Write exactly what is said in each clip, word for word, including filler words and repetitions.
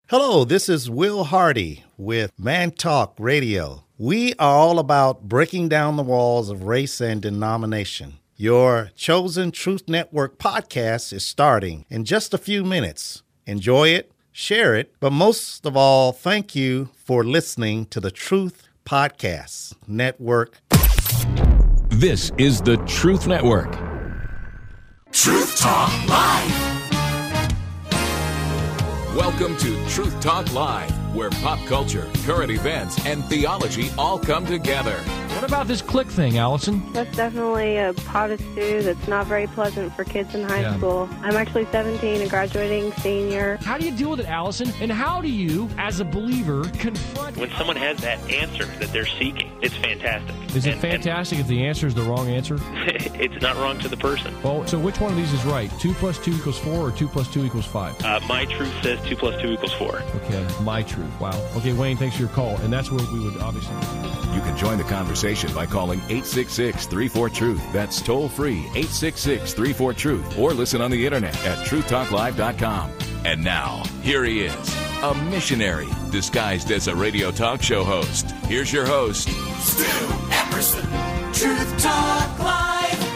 Hello, this is Will Hardy with Man Talk Radio. We are all about breaking down the walls of race and denomination. Your Chosen Truth Network podcast is starting in just a few minutes. Enjoy it, share it, but most of all, thank you for listening to the Truth Podcast Network. This is the Truth Network. Truth Talk Live. Welcome to Truth Talk Live, where pop culture, current events, and theology all come together. What about this click thing, Allison? That's definitely a pot of stew that's not very pleasant for kids in high Yeah. school. I'm actually seventeen, a graduating senior. How do you deal with it, Allison? And how do you, as a believer, confront... When someone has that answer that they're seeking, it's fantastic. Is it And- fantastic if the answer is the wrong answer? and it's not wrong to the person. Well, so which one of these is right? Two plus two equals four or two plus two equals five? Uh, my truth says two plus two equals four. Okay, my truth. Wow. Okay, Wayne, thanks for your call. And that's what we would obviously... You can join the conversation by calling eight six six, three four, truth. That's toll free, eight six six, three four, truth. Or listen on the internet at truth talk live dot com. And now, here he is, a missionary disguised as a radio talk show host. Here's your host, Stu Emerson. Truth Talk Live.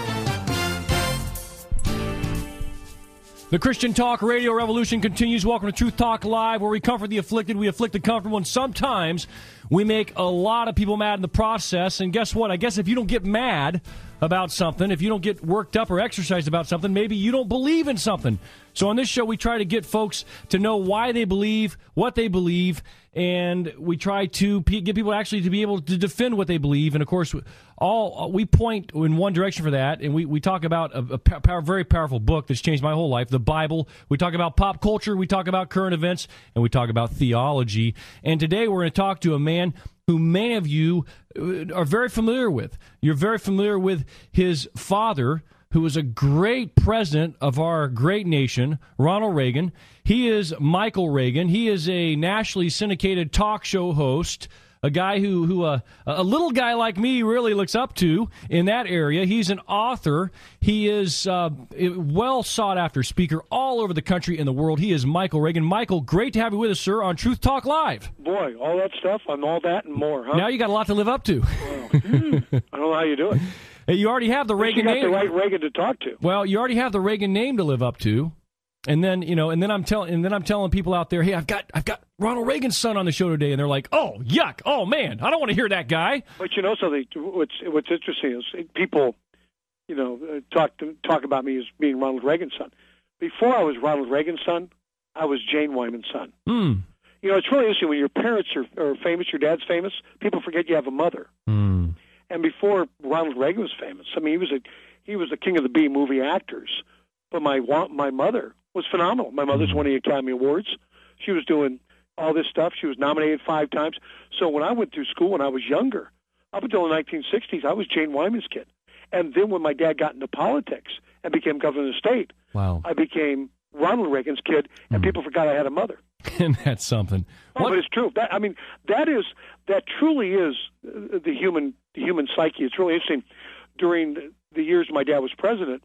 The Christian Talk Radio Revolution continues. Welcome to Truth Talk Live, where we comfort the afflicted, we afflict the comfortable, and sometimes we make a lot of people mad in the process. And guess what? I guess if you don't get mad about something, if you don't get worked up or exercised about something, maybe you don't believe in something. So on this show, we try to get folks to know why they believe, what they believe, and we try to p- get people actually to be able to defend what they believe. And of course, all we point in one direction for that, and we, we talk about a, a power, very powerful book that's changed my whole life, the Bible. We talk about pop culture, we talk about current events, and we talk about theology. And today we're going to talk to a man who many of you are very familiar with. You're very familiar with his father, who was a great president of our great nation, Ronald Reagan. He is Michael Reagan. He is a nationally syndicated talk show host, a guy who, who uh, a little guy like me really looks up to in that area. He's an author. He is uh, a well-sought-after speaker all over the country and the world. He is Michael Reagan. Michael, great to have you with us, sir, on Truth Talk Live. Boy, all that stuff, I'm all that and more, huh? Now you got a lot to live up to. Well, mm, I don't know how you do it. You already have the But Reagan you got name. the right Reagan to talk to. Well, you already have the Reagan name to live up to, and then you know, and then I'm telling, and then I'm telling people out there, hey, I've got, I've got Ronald Reagan's son on the show today, and they're like, oh, yuck, oh man, I don't want to hear that guy. But you know something? What's what's interesting is people, you know, uh, talk to, talk about me as being Ronald Reagan's son. Before I was Ronald Reagan's son, I was Jane Wyman's son. Hmm. You know, it's really interesting when your parents are, are famous, your dad's famous. People forget you have a mother. Hmm. And before Ronald Reagan was famous, I mean, he was a he was the king of the B movie actors. But my wa- my mother was phenomenal. My mother's winning Academy Awards. She was doing all this stuff. She was nominated five times. So when I went through school when I was younger, up until the nineteen sixties, I was Jane Wyman's kid. And then when my dad got into politics and became governor of the state, Wow. I became Ronald Reagan's kid, and people forgot I had a mother. And that's something. Oh, What- but it's true. That, I mean, that is that truly is uh, the human the human psyche. It's really interesting. During the, the years my dad was president,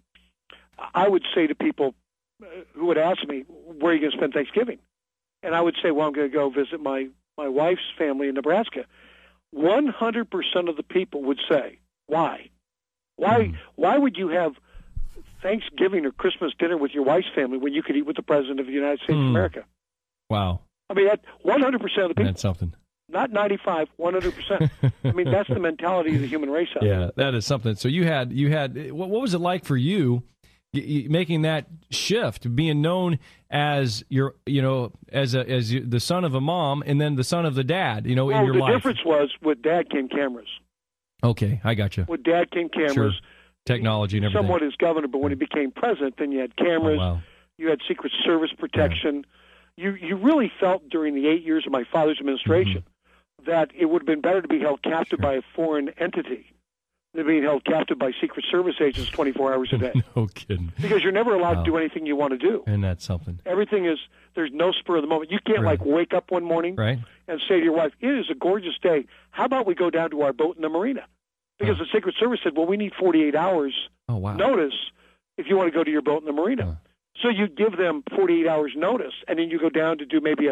I would say to people uh, who would ask me, "Where are you going to spend Thanksgiving?" And I would say, "Well, I'm going to go visit my my wife's family in Nebraska." One hundred percent of the people would say, "Why? Why? Mm. Why would you have Thanksgiving or Christmas dinner with your wife's family when you could eat with the president of the United States Mm. of America?" Wow. I mean, that one hundred percent of the people. That's something. Not ninety-five, one hundred percent. I mean, that's the mentality of the human race. Out there. Yeah, that is something. So you had, you had, what, what was it like for you y- y- making that shift, being known as your, you know, as a, as you, the son of a mom and then the son of the dad, you know, Well, in your the life? difference was with Dad came cameras. Okay, I got you. With Dad came cameras. Sure. Technology and everything. Somewhat as governor, but when he became president, then you had cameras. Oh, wow. You had Secret Service protection. You you really felt during the eight years of my father's administration Mm-hmm. that it would have been better to be held captive by a foreign entity than being held captive by Secret Service agents twenty-four hours a day. No kidding. Because you're never allowed Wow. to do anything you want to do. And that's something. Everything is, there's no spur of the moment. You can't, Right. like, wake up one morning Right? and say to your wife, it is a gorgeous day. How about we go down to our boat in the marina? Because Oh. the Secret Service said, well, we need forty-eight hours Oh, wow. notice if you want to go to your boat in the marina. Huh. So you give them forty-eight hours notice, and then you go down to do maybe a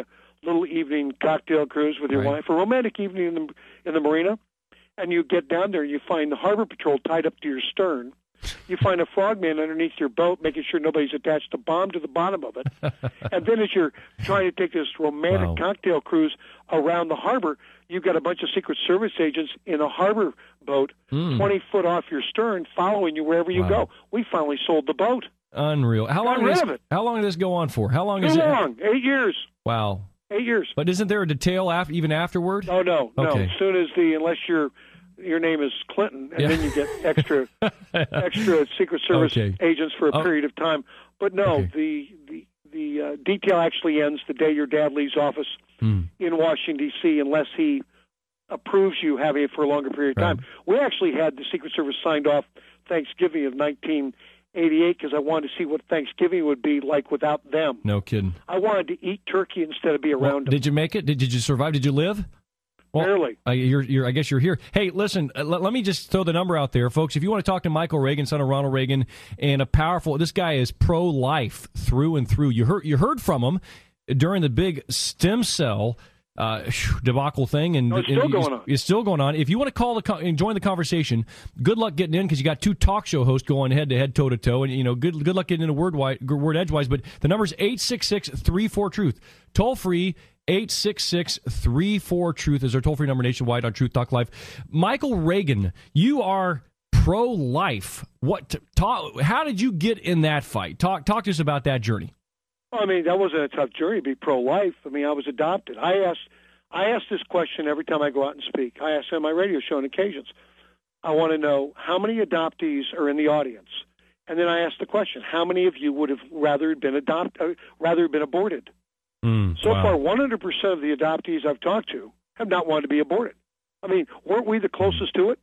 little evening cocktail cruise with your Right. wife, a romantic evening in the in the marina, and you get down there and you find the harbor patrol tied up to your stern. You find a frogman underneath your boat, making sure nobody's attached a bomb to the bottom of it. And then as you're trying to take this romantic Wow. cocktail cruise around the harbor, you've got a bunch of Secret Service agents in a harbor boat Mm. twenty foot off your stern following you wherever you Wow. go. We finally sold the boat. Unreal. How Got long? rid Does, of it. how long did this go on for? How long Too is it? long. Eight years. Wow. Eight years. But isn't there a detail af- even afterward? Oh, no, no. Okay. As soon as the, unless your your name is Clinton, and Yeah. then you get extra extra Secret Service Okay. agents for a Oh. period of time. But no, Okay. the the the uh, detail actually ends the day your dad leaves office Hmm. in Washington, D C, unless he approves you having it for a longer period of Right. time. We actually had the Secret Service signed off Thanksgiving of nineteen eighty-eight because I wanted to see what Thanksgiving would be like without them. No kidding. I wanted to eat turkey instead of be Well, around them. did you make it? Did, did you survive? Did you live? Well, Barely. Uh, you're, you're, I guess you're here. Hey, listen, uh, let, let me just throw the number out there, folks. If you want to talk to Michael Reagan, son of Ronald Reagan, and a powerful, this guy is pro-life through and through. You heard, you heard from him during the big stem cell uh, debacle thing, and, Oh, it's still and going on. It's still going on. If you want to call the co- and join the conversation, good luck getting in because you got two talk show hosts going head to head, toe to toe, and you know, good good luck getting into word wide, word edgewise. But the number is eight six six, three four, truth, toll free. eight six six, three four, truth is our toll free number nationwide on Truth Talk Live. Michael Reagan, you are pro life. What? Talk, how did you get in that fight? Talk talk to us about that journey. I mean, that wasn't a tough journey to be pro-life. I mean, I was adopted. I ask, I ask this question every time I go out and speak. I ask on my radio show on occasions. I want to know how many adoptees are in the audience, and then I ask the question: how many of you would have rather been adopt, uh, rather been aborted? Mm, so wow. far, one hundred percent of the adoptees I've talked to have not wanted to be aborted. I mean, weren't we the closest to it?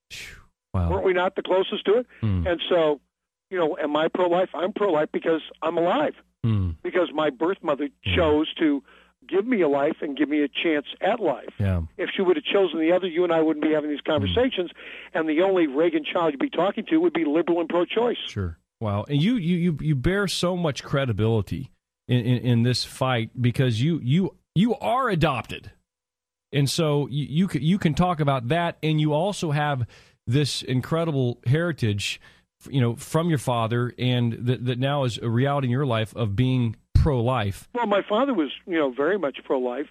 Wow. Weren't we not the closest to it? Mm. And so, you know, am I pro-life? I'm pro-life because I'm alive. Mm. Because my birth mother chose to give me a life and give me a chance at life. Yeah. If she would have chosen the other, you and I wouldn't be having these conversations, and the only Reagan child you'd be talking to would be liberal and pro-choice. Sure. Wow. And you you you, you bear so much credibility in, in, in this fight because you you you are adopted, and so you you can, you can talk about that, and you also have this incredible heritage, you know, from your father, and that that now is a reality in your life of being pro-life. Well, my father was, you know, very much pro-life.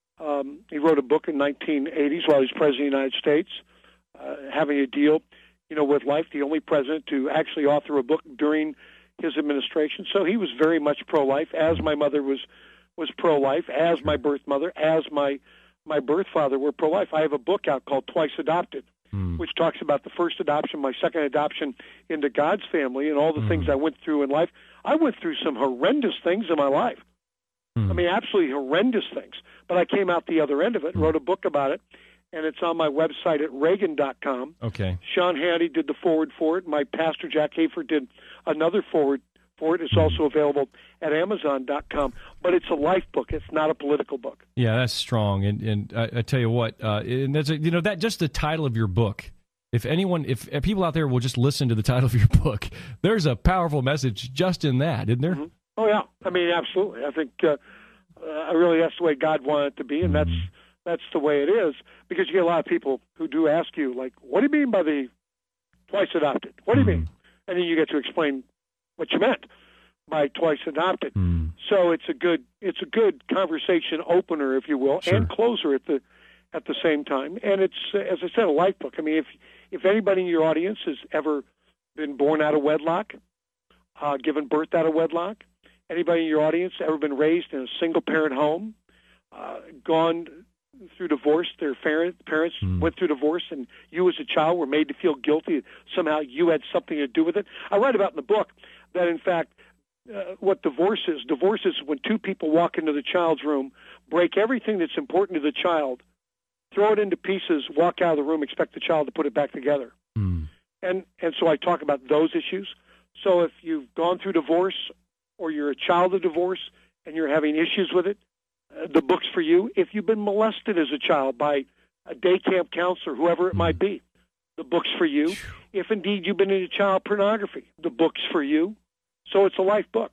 Um, he wrote a book in nineteen eighties while he was president of the United States, uh, having a deal, you know, with life, the only president to actually author a book during his administration. So he was very much pro-life, as my mother was was pro-life, as my birth mother, as my my birth father were pro-life. I have a book out called Twice Adopted, Mm. which talks about the first adoption, my second adoption into God's family, and all the Mm. things I went through in life. I went through some horrendous things in my life. Mm. I mean, absolutely horrendous things. But I came out the other end of it, Mm. wrote a book about it, and it's on my website at Reagan dot com. Okay. Sean Hannity did the forward for it. My pastor, Jack Hayford, did another forward for it. It's also available at Amazon dot com. But it's a life book. It's not a political book. Yeah, that's strong. And and I, I tell you what, uh, and that's a, you know that just the title of your book. If anyone, if, if people out there will just listen to the title of your book, there's a powerful message just in that, isn't there? Mm-hmm. Oh yeah, I mean, absolutely. I think uh, uh, really that's the way God wanted it to be, and that's that's the way it is. Because you get a lot of people who do ask you, like, "What do you mean by the twice adopted? What do you mean?" And then you get to explain what you meant by twice adopted. Mm. So it's a good it's a good conversation opener, if you will, Sure. and closer at the at the same time. And it's, uh, as I said, a life book. I mean, if if anybody in your audience has ever been born out of wedlock, uh, given birth out of wedlock, anybody in your audience ever been raised in a single parent home, uh, gone through divorce, their parent, parents Mm. went through divorce, and you as a child were made to feel guilty, somehow you had something to do with it. I write about in the book that, in fact, uh, what divorce is, divorce is when two people walk into the child's room, break everything that's important to the child, throw it into pieces, walk out of the room, expect the child to put it back together. Mm. And and so I talk about those issues. So if you've gone through divorce or you're a child of divorce and you're having issues with it, uh, the book's for you. If you've been molested as a child by a day camp counselor, whoever it might be, the book's for you. If indeed you've been into child pornography, the book's for you. So it's a life book.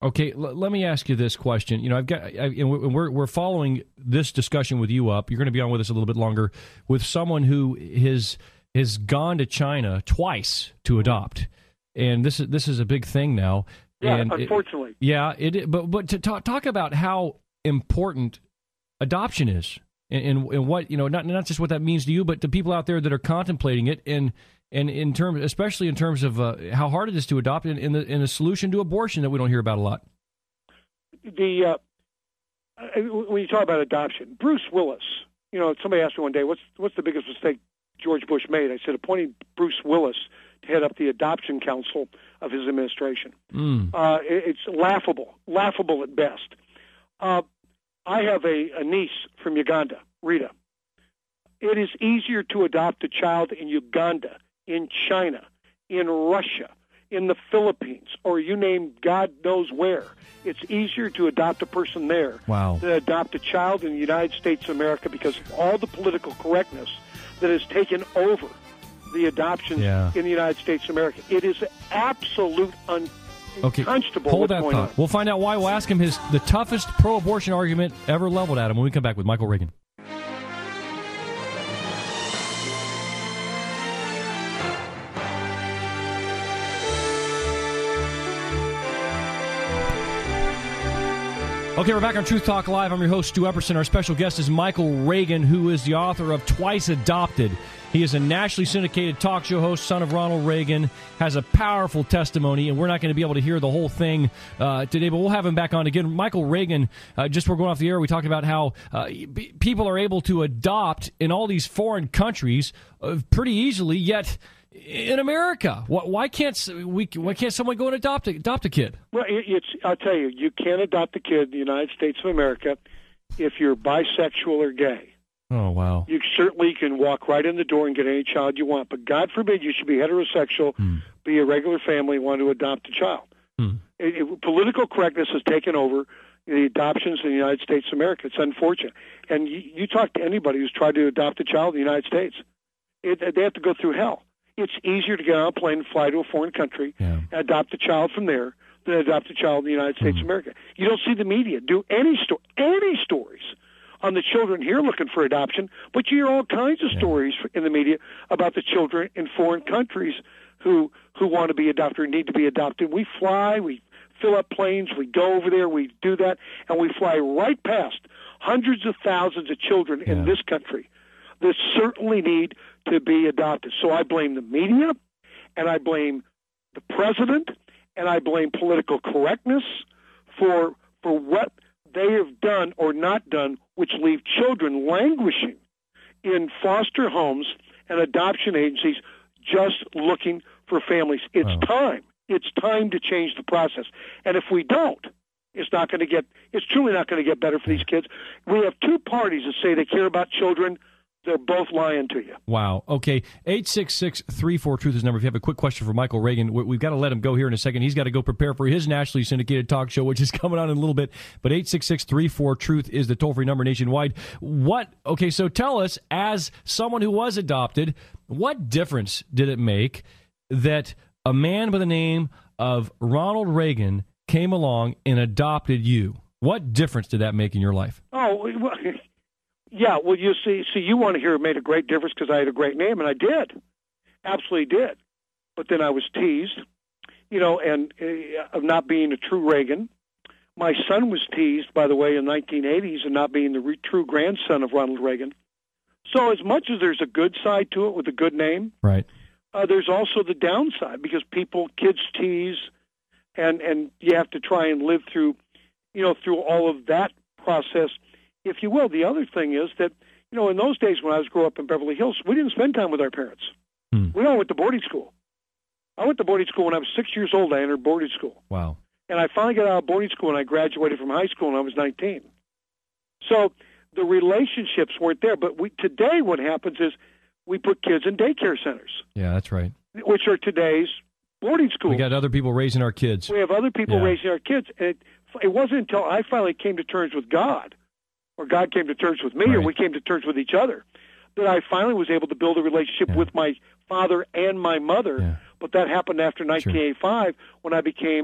Okay, l- let me ask you this question. You know, I've got, I, and we're we're following this discussion with you up. You're going to be on with us a little bit longer with someone who has has gone to China twice to adopt, and this is this is a big thing now. Yeah, and unfortunately. It, yeah, it. But but to talk talk about how important adoption is, and, and and what you know, not not just what that means to you, but to people out there that are contemplating it, and. And in terms, especially in terms of uh, how hard it is to adopt, in, in the in the solution to abortion that we don't hear about a lot. The uh, when you talk about adoption, Bruce Willis. You know, somebody asked me one day, "What's what's the biggest mistake George Bush made?" I said, appointing Bruce Willis to head up the adoption council of his administration. Mm. Uh, it, it's laughable, laughable at best. Uh, I have a, a niece from Uganda, Rita. It is easier to adopt a child in Uganda, in China, in Russia, in the Philippines, or you name God knows where. It's easier to adopt a person there wow. than adopt a child in the United States of America because of all the political correctness that has taken over the adoptions yeah. in the United States of America. It is absolute un- okay. unconscionable Hold what's that going thought. on. We'll find out why. We'll ask him his the toughest pro-abortion argument ever leveled at him when we come back with Michael Reagan. Okay, we're back on Truth Talk Live. I'm your host, Stu Epperson. Our special guest is Michael Reagan, who is the author of Twice Adopted. He is a nationally syndicated talk show host, son of Ronald Reagan, has a powerful testimony, and we're not going to be able to hear the whole thing uh, today, but we'll have him back on again. Michael Reagan, uh, just before going off the air, we talked about how uh, b- people are able to adopt in all these foreign countries uh, pretty easily, yet in America, why, why can't we? Why can't someone go and adopt a, adopt a kid? Well, it, it's I'll tell you, you can't adopt a kid in the United States of America if you're bisexual or gay. Oh, wow. You certainly can walk right in the door and get any child you want, but God forbid you should be heterosexual, hmm. be a regular family, want to adopt a child. Hmm. It, it, political correctness has taken over the adoptions in the United States of America. It's unfortunate. And you, you talk to anybody who's tried to adopt a child in the United States, it, they have to go through hell. It's easier to get on a plane and fly to a foreign country yeah. and adopt a child from there than adopt a child in the United States mm. of America. You don't see the media do any sto- any stories on the children here looking for adoption, but you hear all kinds of yeah. stories in the media about the children in foreign countries who who want to be adopted or need to be adopted. We fly, we fill up planes, we go over there, we do that, and we fly right past hundreds of thousands of children yeah. in this country that certainly need to be adopted. So I blame the media, and I blame the president, and I blame political correctness for for what they have done or not done, which leave children languishing in foster homes and adoption agencies just looking for families. It's wow. time. It's time to change the process. And if we don't, it's not going to get, it's truly not going to get better for these kids. We have two parties that say they care about children. They're both lying to you. Wow. Okay. eight six six, three four, truth is the number. If you have a quick question for Michael Reagan, we've got to let him go here in a second. He's got to go prepare for his nationally syndicated talk show, which is coming on in a little bit. But eight six six, three four, truth is the toll-free number nationwide. What, okay, so tell us, as someone who was adopted, what difference did it make that a man by the name of Ronald Reagan came along and adopted you? What difference did that make in your life? Oh, well, yeah, well, you see, see, you want to hear it made a great difference because I had a great name, and I did, absolutely did. But then I was teased, you know, and uh, of not being a true Reagan. My son was teased, by the way, in the nineteen eighties of not being the re- true grandson of Ronald Reagan. So as much as there's a good side to it with a good name, right? Uh, there's also the downside because people, kids tease, and and you have to try and live through, you know, through all of that process, if you will. The other thing is that, you know, in those days when I was growing up in Beverly Hills, we didn't spend time with our parents. Hmm. We all went to boarding school. I went to boarding school when I was six years old. I entered boarding school. Wow. And I finally got out of boarding school and I graduated from high school when I was nineteen. So the relationships weren't there. But we, today what happens is we put kids in daycare centers. Yeah, that's right. Which are today's boarding schools. We got other people raising our kids. We have other people yeah. raising our kids. And it, it wasn't until I finally came to terms with God, or God came to terms with me, right. or we came to terms with each other, that I finally was able to build a relationship yeah. with my father and my mother. Yeah. But that happened after nineteen eighty-five sure. when I became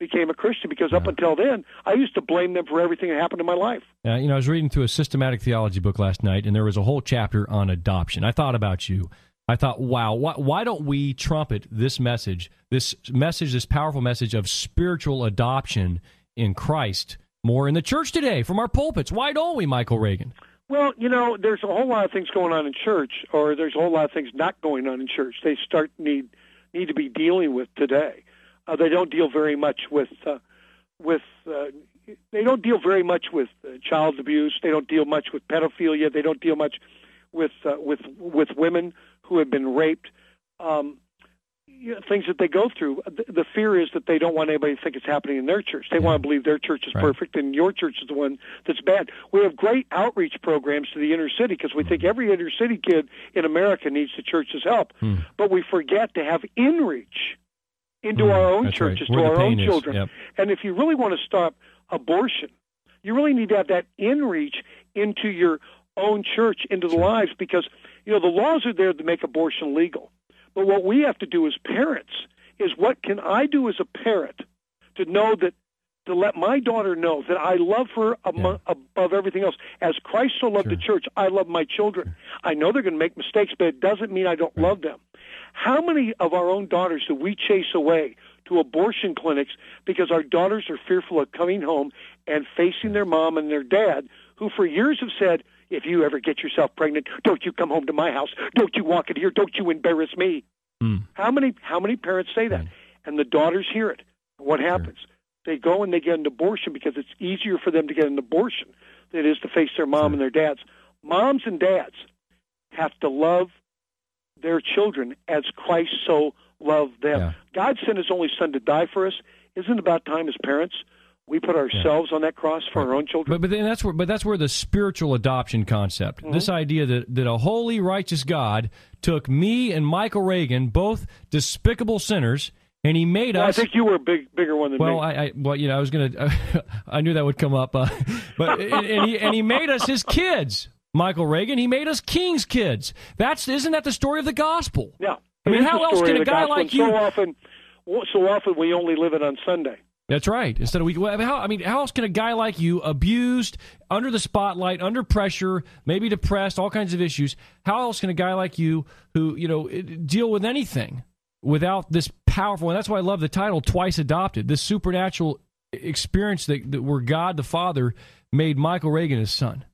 became a Christian, because up Yeah. until then, I used to blame them for everything that happened in my life. Uh, you know, I was reading through a systematic theology book last night, and there was a whole chapter on adoption. I thought about you. I thought, wow, why, why don't we trumpet this message, this message, this powerful message of spiritual adoption in Christ more in the church today from our pulpits? Why don't we, Michael Reagan? Well, you know, there's a whole lot of things going on in church, or there's a whole lot of things not going on in church. They start need need to be dealing with today. Uh, they don't deal very much with uh, with. Uh, they don't deal very much with uh, child abuse. They don't deal much with pedophilia. They don't deal much with uh, with with women who have been raped. Um, you know, things that they go through. The, the fear is that they don't want anybody to think it's happening in their church. They Yeah. want to believe their church is Right. perfect and your church is the one that's bad. We have great outreach programs to the inner city because we think every inner city kid in America needs the church's help. Hmm. But we forget to have in-reach into Hmm, our own that's right. churches, Where to the our own pain is. children. Yep. And if you really want to stop abortion, you really need to have that in-reach into your own church, into the Sure. lives, because, you know, the laws are there to make abortion legal. But what we have to do as parents is, what can I do as a parent to know that, to let my daughter know that I love her amo- above everything else. As Christ so loved Sure. the church, I love my children. I know they're going to make mistakes, but it doesn't mean I don't Right. love them. How many of our own daughters do we chase away to abortion clinics because our daughters are fearful of coming home and facing their mom and their dad, who for years have said, if you ever get yourself pregnant, don't you come home to my house. Don't you walk in here. Don't you embarrass me. Hmm. How many how many parents say that? Right. And the daughters hear it. What happens? They go and they get an abortion because it's easier for them to get an abortion than it is to face their mom Sure. and their dads. Moms and dads have to love their children as Christ so loved them. Yeah. God sent his only son to die for us. Isn't it about time as parents we put ourselves on that cross for our own children? But but then that's where but that's where the spiritual adoption concept, Mm-hmm. this idea that, that a holy, righteous God took me and Michael Reagan, both despicable sinners, and he made Well, us. I think you were a big, bigger one than Well, me. I, I well, you know, I was gonna. I knew that would come up, uh, but and, and he and he made us his kids, Michael Reagan. He made us king's kids. That's isn't that the story of the gospel? yeah. I mean, It is how the else story can of a the guy gospel, like and you- So often, so often we only live it on Sunday. That's right. Instead of we, well, how, I mean, how else can a guy like you, abused, under the spotlight, under pressure, maybe depressed, all kinds of issues? How else can a guy like you, who you know, deal with anything without this powerful? And that's why I love the title, "Twice Adopted." This supernatural experience that, that where God the Father made Michael Reagan his son.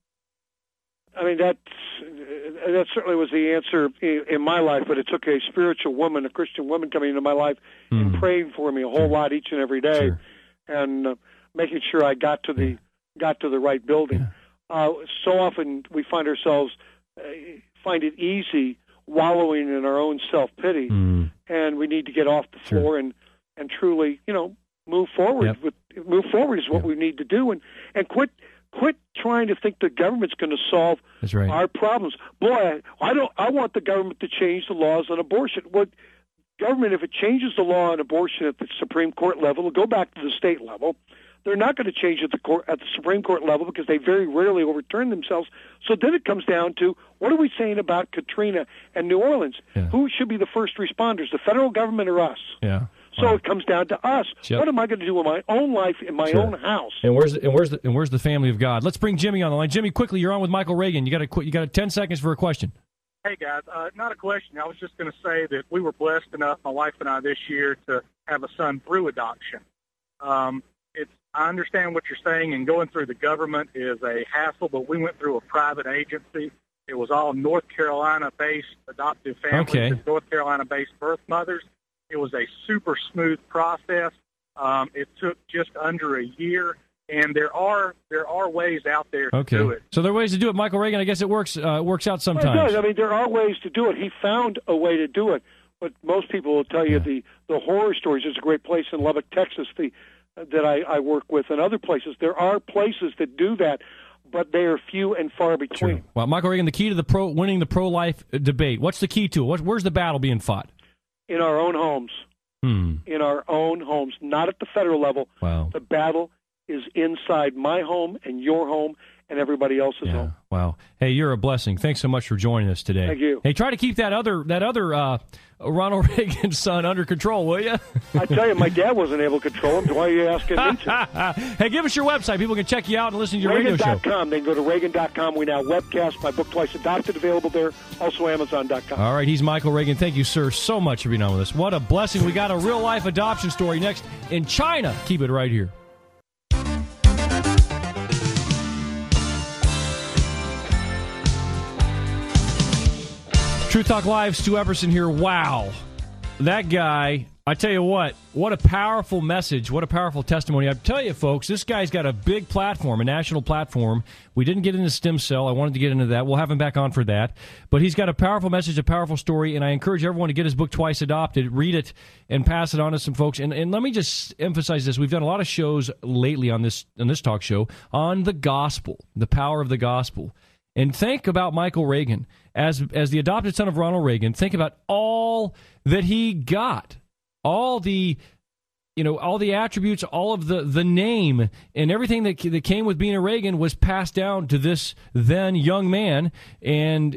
I mean, that's, that certainly was the answer in, in my life, but it took a spiritual woman, a Christian woman coming into my life and Mm. praying for me a whole lot each and every day, Sure. and uh, making sure I got to the got to the right building. Uh, so often we find ourselves, uh, find it easy wallowing in our own self-pity, Mm. and we need to get off the Sure. floor and, and truly, you know, move forward. Yep. With move forward is what Yep. we need to do, and, and quit quit trying to think the government's going to solve That's right. our problems. Boy, I, I don't. I want the government to change the laws on abortion. What government, if it changes the law on abortion at the Supreme Court level, it'll go back to the state level. They're not going to change at the court at the Supreme Court level because they very rarely overturn themselves. So then it comes down to, what are we saying about Katrina and New Orleans? Yeah. Who should be the first responders, the federal government or us? Yeah. So Wow. it comes down to us. Yep. What am I going to do in my own life, in my Sure. own house? And where's the, and where's the and where's the family of God? Let's bring Jimmy on the line. Jimmy, quickly, you're on with Michael Reagan. You got a you got a ten seconds for a question. Hey, guys. Uh, not a question. I was just going to say that we were blessed enough, my wife and I, this year to have a son through adoption. Um, it's I understand what you're saying, and going through the government is a hassle, but we went through a private agency. It was all North Carolina-based adoptive families, Okay. and North Carolina-based birth mothers. It was a super smooth process. Um, it took just under a year, and there are there are ways out there to Okay. do it. So there are ways to do it, Michael Reagan. I guess it works uh, works out Well, it sometimes. does. I mean, there are ways to do it. He found a way to do it. But most people will tell you Yeah. the, the horror stories. There's a great place in Lubbock, Texas, the, that I, I work with, and other places. There are places that do that, but they are few and far between. True. Well, Michael Reagan, the key to the pro winning the pro life debate. What's the key to it? What, where's the battle being fought? In our own homes. Hmm. In our own homes, not at the federal level. Wow. The battle is inside my home and your home and everybody else's Yeah. home. Wow. Hey, you're a blessing. Thanks so much for joining us today. Thank you. Hey, try to keep that other that other uh, Ronald Reagan son under control, will you? I tell you, my dad wasn't able to control him. Why are you asking me to? Hey, give us your website. People can check you out and listen to your radio Reagan show. dot com. They can go to Reagan dot com. We now webcast my book, Twice Adopted, available there. Also Amazon dot com. All right, he's Michael Reagan. Thank you, sir, so much for being on with us. What a blessing. We got a real-life adoption story next in China. Keep it right here. Truth Talk Live, Stu Epperson here. Wow. That guy, I tell you what, what a powerful message, what a powerful testimony. I tell you, folks, this guy's got a big platform, a national platform. We didn't get into stem cell. I wanted to get into that. We'll have him back on for that. But he's got a powerful message, a powerful story, and I encourage everyone to get his book, Twice Adopted, read it, and pass it on to some folks. And, and let me just emphasize this. We've done a lot of shows lately on this on this talk show on the gospel, the power of the gospel. And think about Michael Reagan. As as the adopted son of Ronald Reagan, think about all that he got, all the, you know, all the attributes, all of the, the name, and everything that that came with being a Reagan was passed down to this then young man, and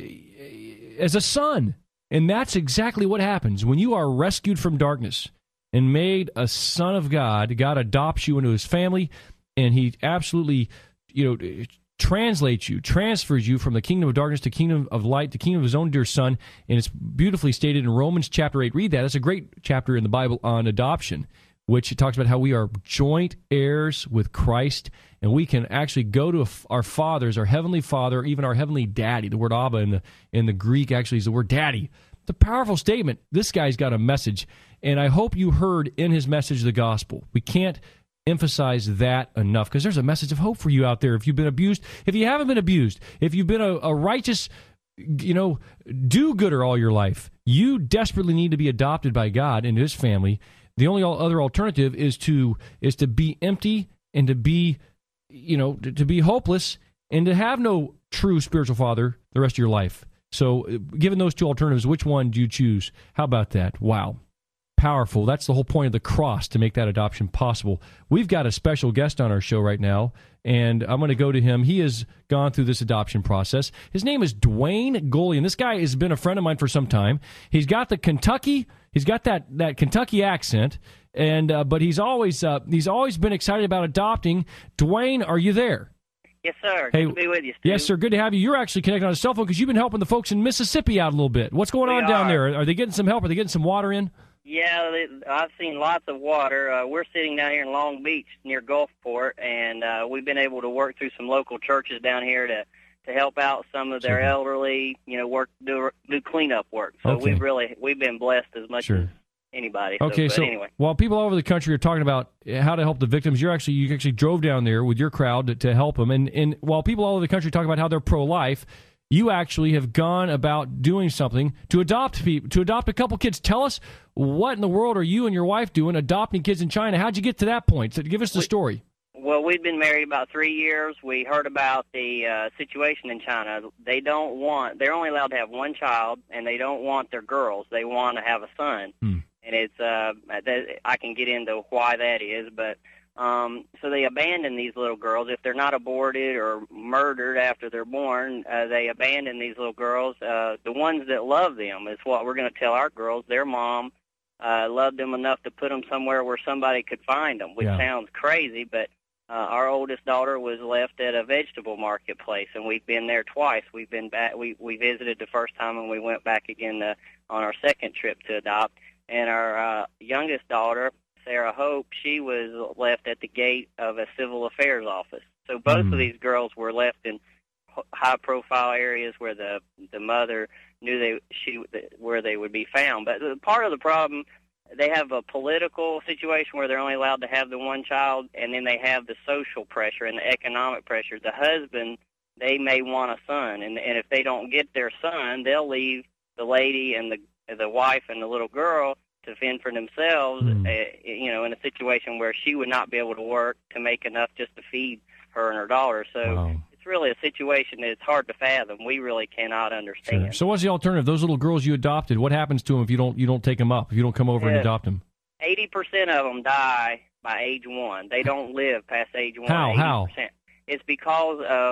as a son. And that's exactly what happens when you are rescued from darkness and made a son of God. God adopts you into His family, and He absolutely, you know, translates you, transfers you from the kingdom of darkness to kingdom of light, the kingdom of His own dear Son, and it's beautifully stated in Romans chapter eight. Read that. It's a great chapter in the Bible on adoption, which it talks about how we are joint heirs with Christ, and we can actually go to our fathers, our heavenly Father, even our heavenly Daddy. The word Abba in the in the Greek actually is the word Daddy. It's a powerful statement. This guy's got a message, and I hope you heard in his message the gospel. We can't emphasize that enough, because there's a message of hope for you out there. If you've been abused, if you haven't been abused, if you've been a, a righteous, you know, do-gooder all your life, you desperately need to be adopted by God into His family. The only other alternative is to is to be empty and to be, you know, to, to be hopeless and to have no true spiritual father the rest of your life. So, given those two alternatives, which one do you choose? How about that? Wow. Powerful. That's the whole point of the cross, to make that adoption possible. We've got a special guest on our show right now, and I'm going to go to him. He has gone through this adoption process. His name is Dwayne Golian. This guy has been a friend of mine for some time. He's got the Kentucky, he's got that that Kentucky accent, and uh, but he's always uh, he's always been excited about adopting. Dwayne, are you there? Yes, sir. Hey, Good to be with you, Stu. Yes, sir. Good to have you. You're actually connected on a cell phone because you've been helping the folks in Mississippi out a little bit. What's going We on down are. there? Are they getting some help? Are they getting some water in? Yeah, they, I've seen lots of water. Uh, we're sitting down here in Long Beach near Gulfport, and uh, we've been able to work through some local churches down here to, to help out some of their Sure. elderly, you know, work do, do cleanup work. So Okay. we've really we've been blessed as much Sure. as anybody. So, Okay, but so anyway. while people all over the country are talking about how to help the victims, you're actually you actually drove down there with your crowd to, to help them. And and while people all over the country talk about how they're pro-life, you actually have gone about doing something to adopt people, to adopt a couple kids. Tell us, what in the world are you and your wife doing adopting kids in China? How'd you get to that point? So give us the We- story. Well, we've been married about three years. We heard about the uh, situation in China. They don't want, they're only allowed to have one child, and they don't want their girls. They want to have a son. Hmm. And it's, uh, that, I can get into why that is, but um, so they abandon these little girls. If they're not aborted or murdered after they're born, uh, they abandon these little girls. Uh, the ones that love them is what we're going to tell our girls. Their mom uh, loved them enough to put them somewhere where somebody could find them, which Yeah. sounds crazy, but Uh, our oldest daughter was left at a vegetable marketplace, and we've been there twice. We've been back. We we visited the first time, and we went back again to, on our second trip to adopt. And our uh, youngest daughter, Sarah Hope, she was left at the gate of a civil affairs office. So both Mm. of these girls were left in high-profile areas where the the mother knew they she where they would be found. But part of the problem, they have a political situation where they're only allowed to have the one child, and then they have the social pressure and the economic pressure. The husband, they may want a son, and and if they don't get their son, they'll leave the lady and the the wife and the little girl to fend for themselves, Mm. uh, you know, in a situation where she would not be able to work to make enough just to feed her and her daughter. So Wow. it's really a situation that's hard to fathom. We really cannot understand. Sure. So what's the alternative? Those little girls you adopted, what happens to them if you don't you don't take them up, if you don't come over and Yeah. adopt them? eighty percent of them die by age one. They don't live past age one. How? How? eighty percent. It's because of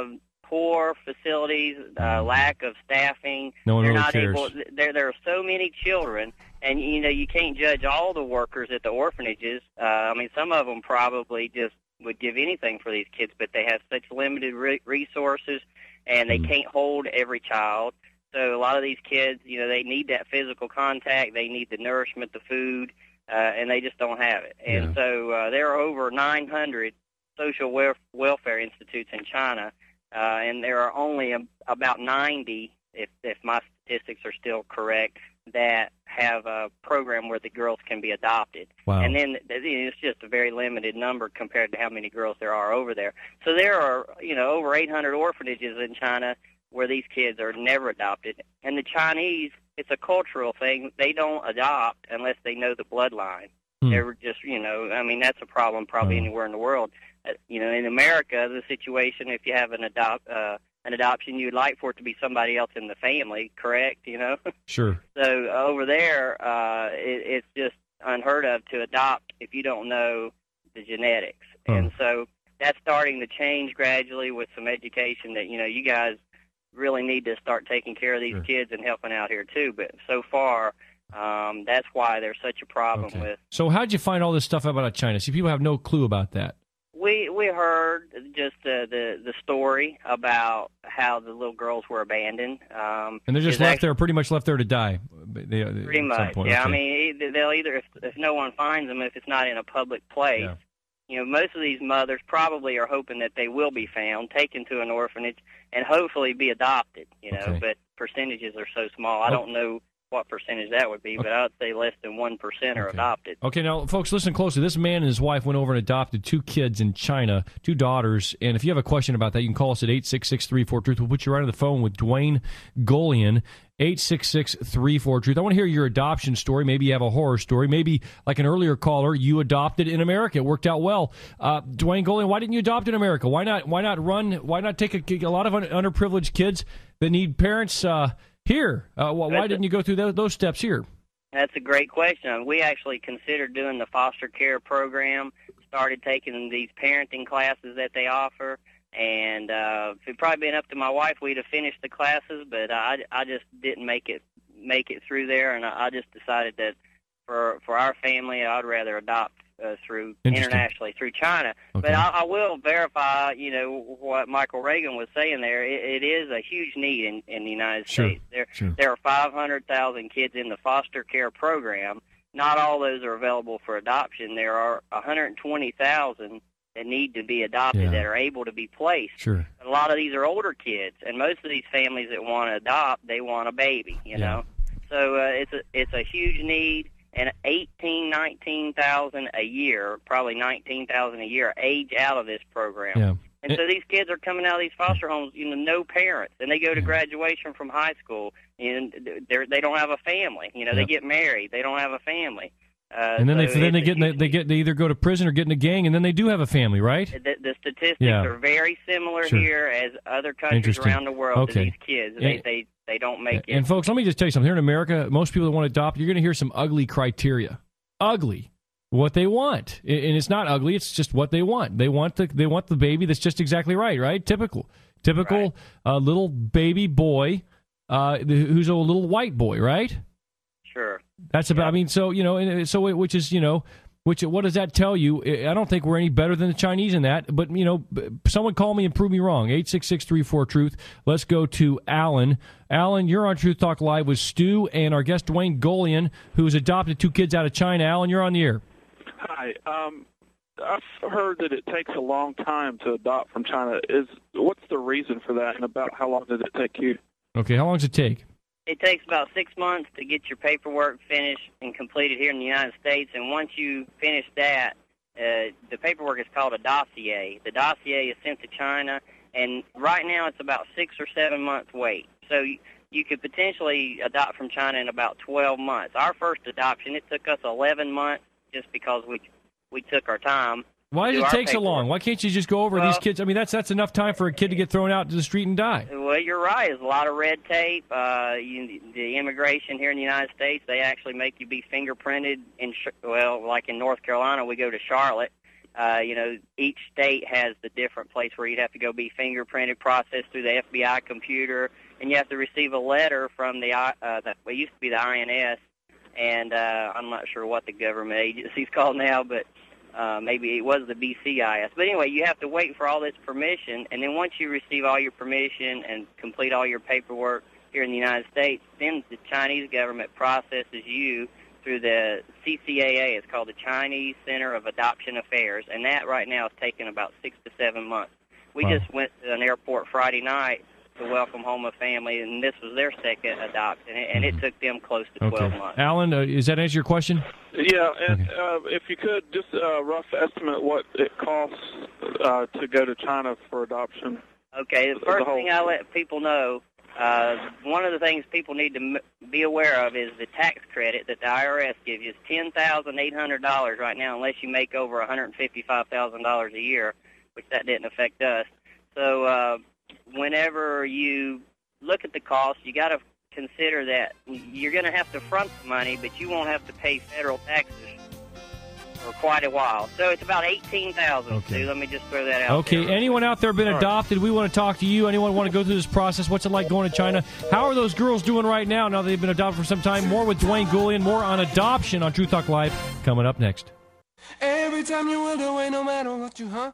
poor facilities, uh, lack of staffing. No one They're really not cares. able. There, there are so many children, and you know you can't judge all the workers at the orphanages. Uh, I mean, some of them probably just would give anything for these kids, but they have such limited re- resources, and they Mm. can't hold every child. So a lot of these kids, you know, they need that physical contact. They need the nourishment, the food, uh, and they just don't have it. And Yeah. so uh, there are over nine hundred social wel- welfare institutes in China, uh, and there are only a, about ninety, if, if my statistics are still correct, that have a program where the girls can be adopted. Wow. And then it's just a very limited number compared to how many girls there are over there. So there are, you know, over eight hundred orphanages in China where these kids are never adopted. And the Chinese, it's a cultural thing. They don't adopt unless they know the bloodline. Hmm. They're just, you know, I mean, that's a problem probably Oh. anywhere in the world. Uh, you know, in America, the situation, if you have an adopt uh, an adoption, you'd like for it to be somebody else in the family, correct? You know? Sure. So over there, uh, it, it's just unheard of to adopt if you don't know the genetics. Huh. And so that's starting to change gradually with some education that, you know, you guys really need to start taking care of these Sure. kids and helping out here too. But so far, um, that's why there's such a problem Okay. with. So how'd you find all this stuff about China? See, people have no clue about that. We we heard just uh, the the story about how the little girls were abandoned. Um, And they're just it's left actually- there, pretty much left there to die. They, they, Pretty at some much, point. yeah. Okay. I mean, e- they'll either, if, if no one finds them, if it's not in a public place, Yeah. you know, most of these mothers probably are hoping that they will be found, taken to an orphanage, and hopefully be adopted, you know, Okay. but percentages are so small. I Oh. don't know what percentage that would be, but I would say less than one percent are Okay. adopted. Okay, now, folks, listen closely. This man and his wife went over and adopted two kids in China, two daughters. And if you have a question about that, you can call us at eight six six, three four, truth. We'll put you right on the phone with Dwayne Golian, eight six six, three four, truth. I want to hear your adoption story. Maybe you have a horror story. Maybe, like an earlier caller, you adopted in America. It worked out well. Uh, Dwayne Golian, why didn't you adopt in America? Why not Why not run? Why not take a, a lot of un- underprivileged kids that need parents uh, here? Uh, why That's didn't you go through those, those steps here? That's a great question. We actually considered doing the foster care program, started taking these parenting classes that they offer, and uh, if it'd probably been up to my wife, we'd have finished the classes, but I, I just didn't make it make it through there, and I, I just decided that for for our family, I'd rather adopt uh, through Interesting. internationally through China. Okay. But I, I will verify, you know, what Michael Reagan was saying there. It, it is a huge need in, in the United Sure, States. There sure. there are five hundred thousand kids in the foster care program. Not all those are available for adoption. There are one hundred twenty thousand that need to be adopted Yeah. that are able to be placed. Sure. A lot of these are older kids, and most of these families that want to adopt, they want a baby, you Yeah. know. So uh, it's a it's a huge need, and eighteen, nineteen thousand a year, probably nineteen thousand a year, age out of this program. Yeah. And so these kids are coming out of these foster homes, you know, no parents, and they go to graduation from high school, and they they don't have a family. You know, Yeah. they get married, they don't have a family. Uh, And then they so then they it's a get in the, huge they get they either go to prison or get in a gang, and then they do have a family, right? The, the statistics Yeah. are very similar Sure. here as other countries Interesting. around the world to Okay. these kids. They, And- they they don't make it. And folks, let me just tell you something. Here in America, most people that want to adopt, you're going to hear some ugly criteria. Ugly, what they want, and it's not ugly. It's just what they want. They want the they want the baby that's just exactly right, right? Typical, typical Right. uh, little baby boy uh, who's a little white boy, right? Sure. That's about. I mean, so you know, and so it- which is you know, which what does that tell you? I don't think we're any better than the Chinese in that. But you know, someone call me and prove me wrong. Eight six six three four truth. Let's go to Alan. Alan, you're on Truth Talk Live with Stu and our guest Dwayne Golian, who's adopted two kids out of China. Alan, you're on the air. Hi. Um, I've heard that it takes a long time to adopt from China. Is what's the reason for that, and about how long did it take you? Okay, how long does it take? It takes about six months to get your paperwork finished and completed here in the United States, and once you finish that, uh, the paperwork is called a dossier. The dossier is sent to China, and right now it's about six or seven months wait. So you, you could potentially adopt from China in about twelve months. Our first adoption, it took us eleven months just because we we took our time. Why to does do it our take so paperwork. long? Why can't you just go over these Well- kids? I mean, that's that's enough time for a kid to get thrown out to the street and die. Well, you're right. There's a lot of red tape. Uh, you, the immigration here in the United States, they actually make you be fingerprinted. In Ch- well, like in North Carolina, we go to Charlotte. Uh, you know, each state has the different place where you'd have to go be fingerprinted, processed through the F B I computer, and you have to receive a letter from the, uh, the what used to be the I N S, and uh, I'm not sure what the government agency's called now, but uh, maybe it was the B C I S. But anyway, you have to wait for all this permission, and then once you receive all your permission and complete all your paperwork here in the United States, then the Chinese government processes you through the C C A A. It's called the Chinese Center of Adoption Affairs, and that right now is taking about six to seven months. We Wow. just went to an airport Friday night to welcome home a family, and this was their second adoption, and it took them close to twelve Okay. months. Alan, uh, does that answer your question? Yeah, and uh, if you could, just a rough estimate what it costs uh, to go to China for adoption. Okay, the first thing I let people know, uh, one of the things people need to m- be aware of is the tax credit that the I R S gives you is ten thousand eight hundred dollars right now, unless you make over one hundred fifty-five thousand dollars a year, which that didn't affect us. So uh, whenever you look at the cost, you got to consider that you're going to have to front the money, but you won't have to pay federal taxes for quite a while. So it's about eighteen thousand dollars. Okay. So let me just throw that out Okay, there. anyone out there been All right. adopted? We want to talk to you. Anyone want to go through this process? What's it like going to China? How are those girls doing right now, now that they've been adopted for some time? More with Dwayne Goulian, more on adoption on Truth Talk Live, coming up next. Every time you went away, no matter what you, huh?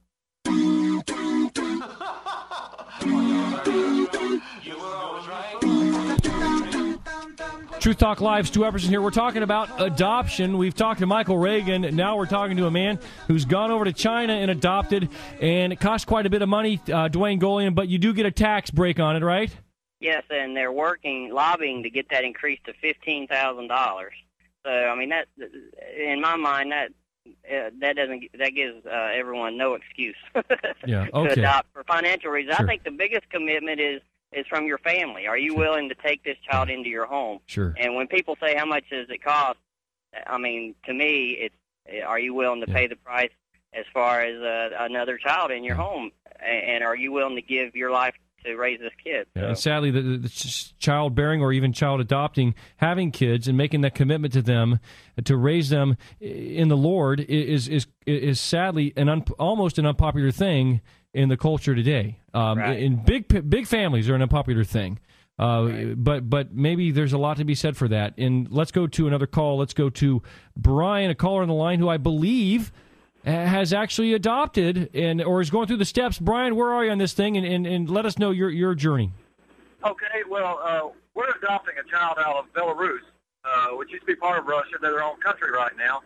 Truth Talk Live, Stu Epperson here. We're talking about adoption. We've talked to Michael Reagan. Now we're talking to a man who's gone over to China and adopted, and it costs quite a bit of money, uh, Dwayne Goulian, but you do get a tax break on it, right? Yes, and they're working, lobbying to get that increased to fifteen thousand dollars. So, I mean, that, in my mind, that uh, that doesn't that gives uh, everyone no excuse Yeah, to okay. adopt for financial reasons. Sure. I think the biggest commitment is is from your family. Are you willing to take this child into your home? Sure. And when people say how much does it cost, I mean, to me, it's are you willing to pay the price as far as uh, another child in your home, and, and are you willing to give your life to raise this kid? Yeah, So- and sadly, the, the, the child-bearing or even child adopting, having kids and making that commitment to them, to raise them in the Lord, is is is sadly an un, almost an unpopular thing in the culture today. Um, Right. In big big families are an unpopular thing. Uh, But but maybe there's a lot to be said for that. And let's go to another call. Let's go to Brian, a caller on the line who I believe has actually adopted and or is going through the steps. Brian, where are you on this thing? And, and, and let us know your your journey. Okay, well, uh, we're adopting a child out of Belarus, uh, which used to be part of Russia. They're their own country right now.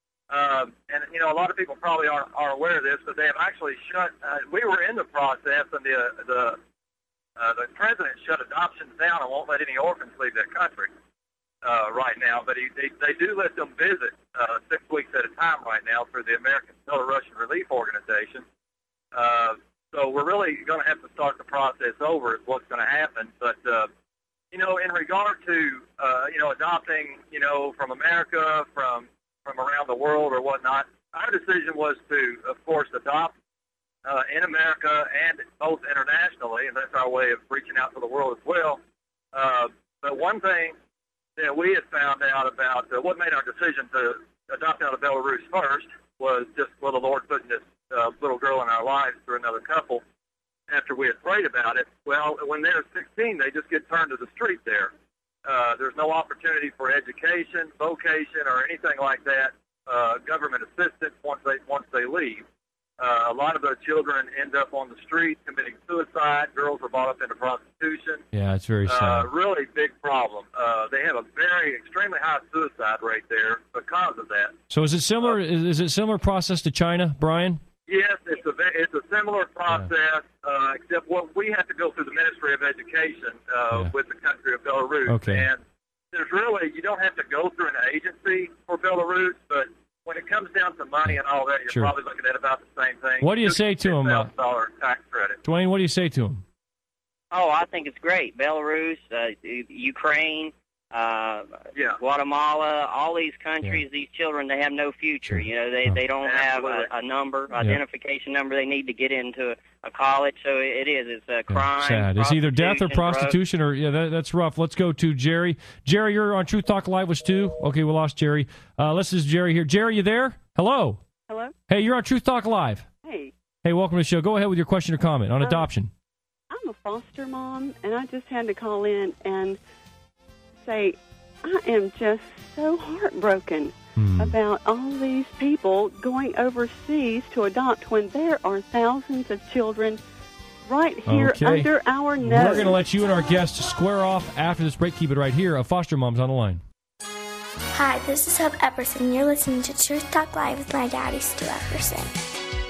Uh, and, you know, a lot of people probably aren't, aren't aware of this, but they have actually shut, uh, we were in the process, and the, uh, the, uh, the president shut adoptions down and won't let any orphans leave their country uh, right now. But he, they, they do let them visit uh, six weeks at a time right now through the American Belarusian Relief Organization. Uh, so we're really going to have to start the process over is what's going to happen. But, uh, you know, in regard to, uh, you know, adopting, you know, from America, from from around the world or whatnot, our decision was to, of course, adopt uh, in America and both internationally, and that's our way of reaching out to the world as well. Uh, but one thing that we had found out about uh, what made our decision to adopt out of Belarus first was just, well, the Lord putting this uh, little girl in our lives through another couple after we had prayed about it. Well, when they're sixteen, they just get turned to the street there. Uh, there's no opportunity for education, vocation, or anything like that, uh, government assistance once they once they leave. Uh, a lot of those children end up on the street committing suicide. Girls are brought up into prostitution. Yeah, it's very sad. Uh, really big problem. Uh, they have a very extremely high suicide rate there because of that. So is it similar? Is, is it similar process to China, Brian? Yes, it's a ve- it's a similar process, uh, except what we have to go through the Ministry of Education uh, Yeah. with the country of Belarus. Okay. And there's really, you don't have to go through an agency for Belarus, but when it comes down to money and all that, you're Sure. probably looking at about the same thing. What do you say to 'em, uh, ten thousand dollars tax credit. Dwayne, what do you say to him? Oh, I think it's great. Belarus, uh, Ukraine, uh, Yeah. Guatemala, all these countries, these children, they have no future. You know, they, Oh. they don't have a, a number, identification number they need to get into a college. So it is. It's a crime. Sad. It's either death or prostitution, prostitution, or yeah, that, that's rough. Let's go to Jerry. Jerry, you're on Truth Talk Live with Stu. Okay, we lost Jerry. Uh, this is Jerry here. Jerry, you there? Hello. Hello? Hey, you're on Truth Talk Live. Hey. Hey, welcome to the show. Go ahead with your question or comment on Um, adoption. I'm a foster mom, and I just had to call in and say I am just so heartbroken Hmm. about all these people going overseas to adopt when there are thousands of children right here Okay. under our nose. We're going to let you and our guests square off after this break. Keep it right here. A foster mom's on the line. Hi, this is Hope Epperson. You're listening to Truth Talk Live with my daddy, Stu Epperson.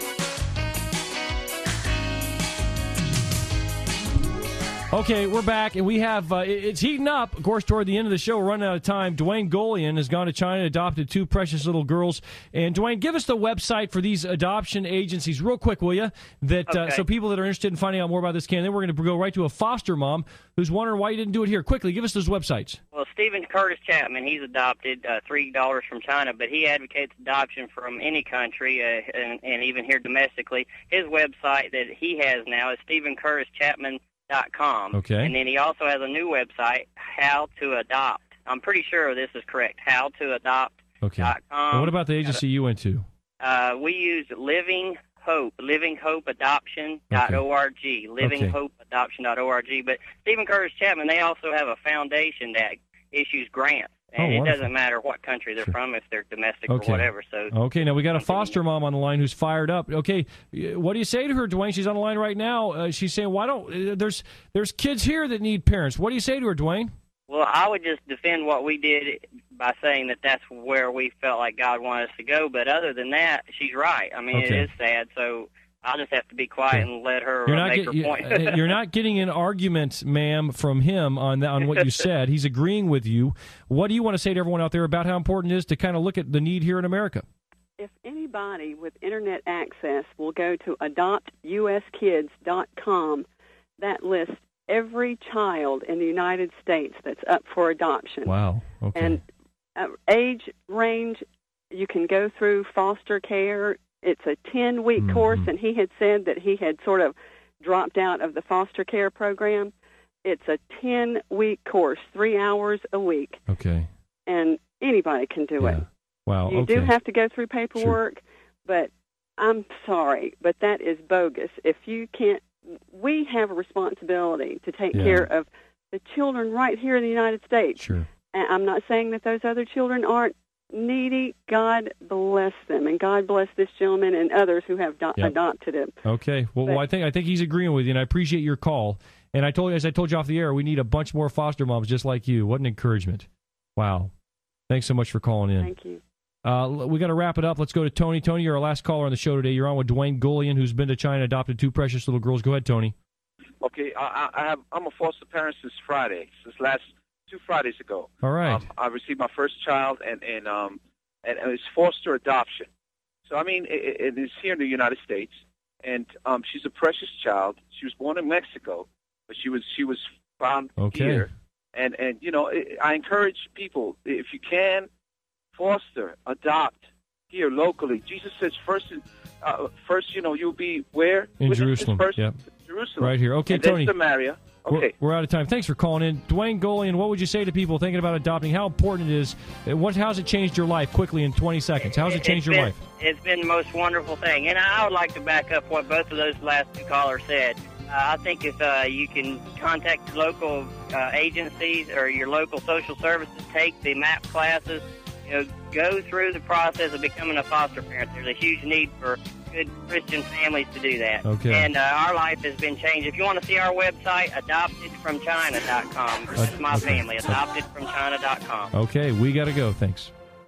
Okay, we're back, and we have, uh, it- it's heating up. Of course, toward the end of the show, we're running out of time. Dwayne Golian has gone to China and adopted two precious little girls. And, Dwayne, give us the website for these adoption agencies real quick, will you? That uh, Okay. So people that are interested in finding out more about this can. Then we're going to go right to a foster mom who's wondering why you didn't do it here. Quickly, give us those websites. Well, Stephen Curtis Chapman, he's adopted uh, three daughters from China, but he advocates adoption from any country uh, and, and even here domestically. His website that he has now is stephen curtis chapman dot com. Okay. And then he also has a new website, How to Adopt. I'm pretty sure this is correct, how to adopt Okay. dot com. And what about the agency you went to? Uh, we use Living Hope, living hope adoption dot org, living hope adoption dot org. But Stephen Curtis Chapman, they also have a foundation that issues grants. And Oh, it wonderful. doesn't matter what country they're from, if they're domestic Okay. or whatever. So Okay, now we got a foster mom on the line who's fired up. Okay, what do you say to her, Dwayne? She's on the line right now. Uh, she's saying, "Why don't uh, there's there's kids here that need parents?" What do you say to her, Dwayne? Well, I would just defend what we did by saying that that's where we felt like God wanted us to go. But other than that, she's right. I mean, Okay. it is sad. So I'll just have to be quiet and let her You're uh, not make get- her you- point. uh, you're not getting an argument, ma'am, from him on that, on what you said. He's agreeing with you. What do you want to say to everyone out there about how important it is to kind of look at the need here in America? If anybody with internet access will go to adopt u s kids dot com, that lists every child in the United States that's up for adoption. Wow. Okay. And uh, age range, you can go through foster care. It's a ten-week Mm-hmm. course, and he had said that he had sort of dropped out of the foster care program. It's a ten-week course, three hours a week, Okay. and anybody can do it. Wow. You okay. do have to go through paperwork, but I'm sorry, but that is bogus. If you can't, we have a responsibility to take Yeah. care of the children right here in the United States. Sure. And I'm not saying that those other children aren't needy. God bless them, and God bless this gentleman and others who have do- Yep. adopted him. Okay. Well, well, I think I think he's agreeing with you, and I appreciate your call. And I told you, as I told you off the air, we need a bunch more foster moms just like you. What an encouragement! Wow. Thanks so much for calling in. Thank you. Uh, l- we got to wrap it up. Let's go to Tony. Tony, you're our last caller on the show today. You're on with Dwayne Golian, who's been to China and adopted two precious little girls. Go ahead, Tony. Okay, I, I have, I'm a foster parent since Friday, since last two Fridays ago. All right. Um, I received my first child, and and um, and, and it's foster adoption. So I mean, it, it is here in the United States, and um, she's a precious child. She was born in Mexico, but she was she was found Okay. here. And and you know, it, I encourage people, if you can, foster, adopt here locally. Jesus says first, uh, first you know you'll be where In Witnesses Jerusalem. First, Yep. Jerusalem. Right here. Okay, and then Tony. Samaria. We're- Okay. We're, out of time. Thanks for calling in. Dwayne Golian, what would you say to people thinking about adopting? How important it is? Uh, What, how's it changed your life quickly in twenty seconds? How's it changed It's your been- life? It's been the most wonderful thing. And I would like to back up what both of those last two callers said. Uh, I think if uh, you can contact local uh, agencies or your local social services, take the MAP classes, you know, go through the process of becoming a foster parent. There's a huge need for good Christian families to do that. Okay. And uh, our life has been changed. If you want to see our website, adopted from china dot com. That's my okay. family, adopted from china dot com. Okay, we got to go. Thanks.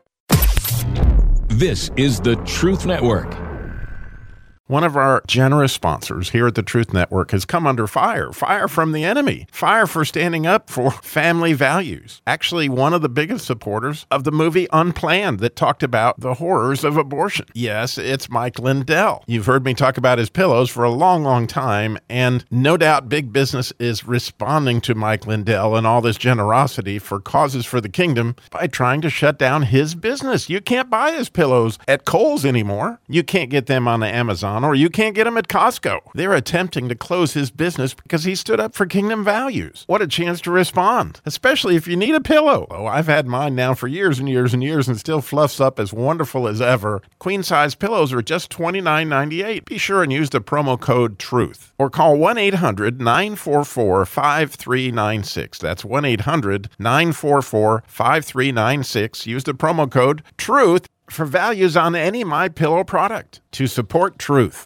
This is the Truth Network. One of our generous sponsors here at the Truth Network has come under fire. Fire from the enemy. Fire for standing up for family values. Actually, one of the biggest supporters of the movie Unplanned that talked about the horrors of abortion. Yes, it's Mike Lindell. You've heard me talk about his pillows for a long, long time, and no doubt big business is responding to Mike Lindell and all this generosity for causes for the kingdom by trying to shut down his business. You can't buy his pillows at Kohl's anymore. You can't get them on the Amazon Amazon, or you can't get them at Costco. They're attempting to close his business because he stood up for Kingdom values. What a chance to respond, especially if you need a pillow. Oh, I've had mine now for years and years and years and still fluffs up as wonderful as ever. Queen-size pillows are just twenty-nine ninety-eight. Be sure and use the promo code TRUTH or call one eight hundred nine four four five three nine six. That's one eight hundred nine four four five three nine six. Use the promo code TRUTH for values on any MyPillow product to support truth.